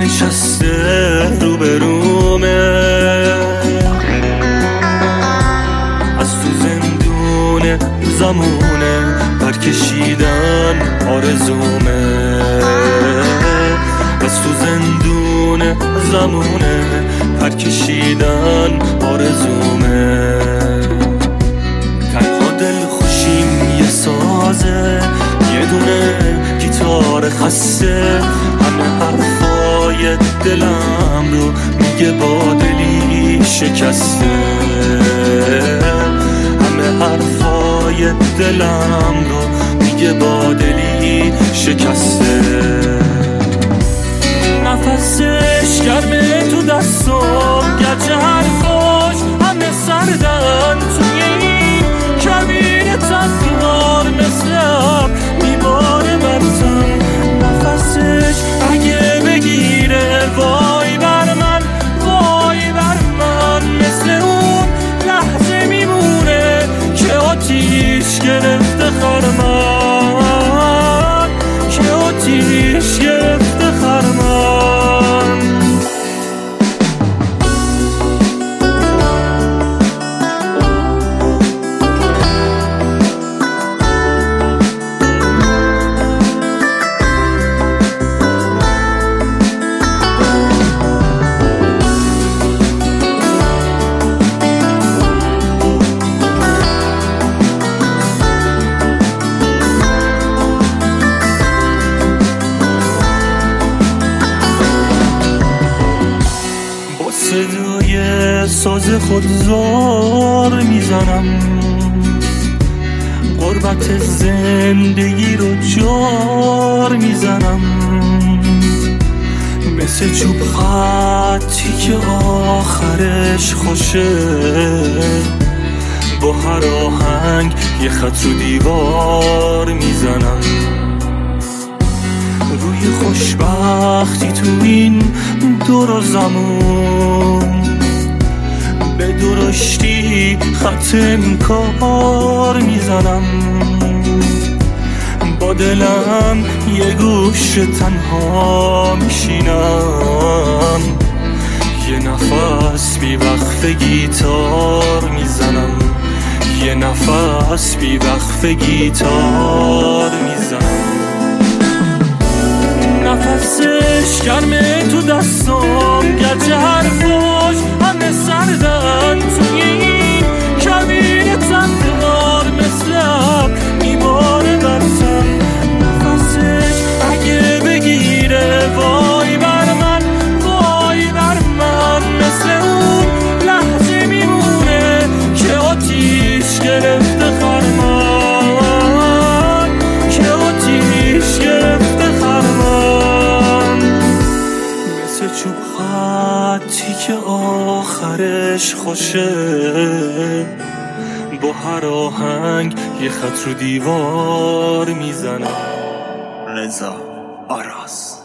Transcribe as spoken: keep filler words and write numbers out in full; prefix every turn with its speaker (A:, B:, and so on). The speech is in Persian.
A: نشسته روبرومه، از تو زندون زمونه پرکشیدن آرزومه، از تو زندون زمونه پرکشیدن آرزومه. تنها دل خوشیم یه سازه، یه دونه گیتار خسته، همه حرفای دلم رو میگه با دلی شکسته، همه حرفای دلم رو میگه با دلی شکسته. نفسش گرمه تو دستم، گرچه حرفاش همه سردن، توی این کبیر تنهار مثل اب میباره برتم. نفسش اگه بگیره وای بر من، وای بر من، مثل اون لحظه میمونه که آتیش گرفته خرمن، که آتیش گرفته خرمن. صدای ساز خودزار میزنم، غربت زندگی رو جار میزنم، مثل چوب خطی که آخرش خوشه، با هر آهنگ یه خط رو دیوار میزنم. روی خوشبختی تو این دور زمان، به درشتی خط انکار میزنم، با دلم یه گوش تنها میشینم، یه نفس بی وقف گیتار میزنم، یه نفس بی وقف گیتار میزنم. نفسش گرمه تو دستم، گرچه حرفاش همه سردن، توی این کبیر تنهار مثل اب میباره برتم. نفسش اگه بگیره وای بر من، وای بر من، مثل اون لحظه میمونه که آتیش گرفته خرمن، که آتیش گرفته خرمن، مثل چوب خطی که آخرش خوشه، با هر آهنگ یه خط رو دیوار میزنم. رضا آراز.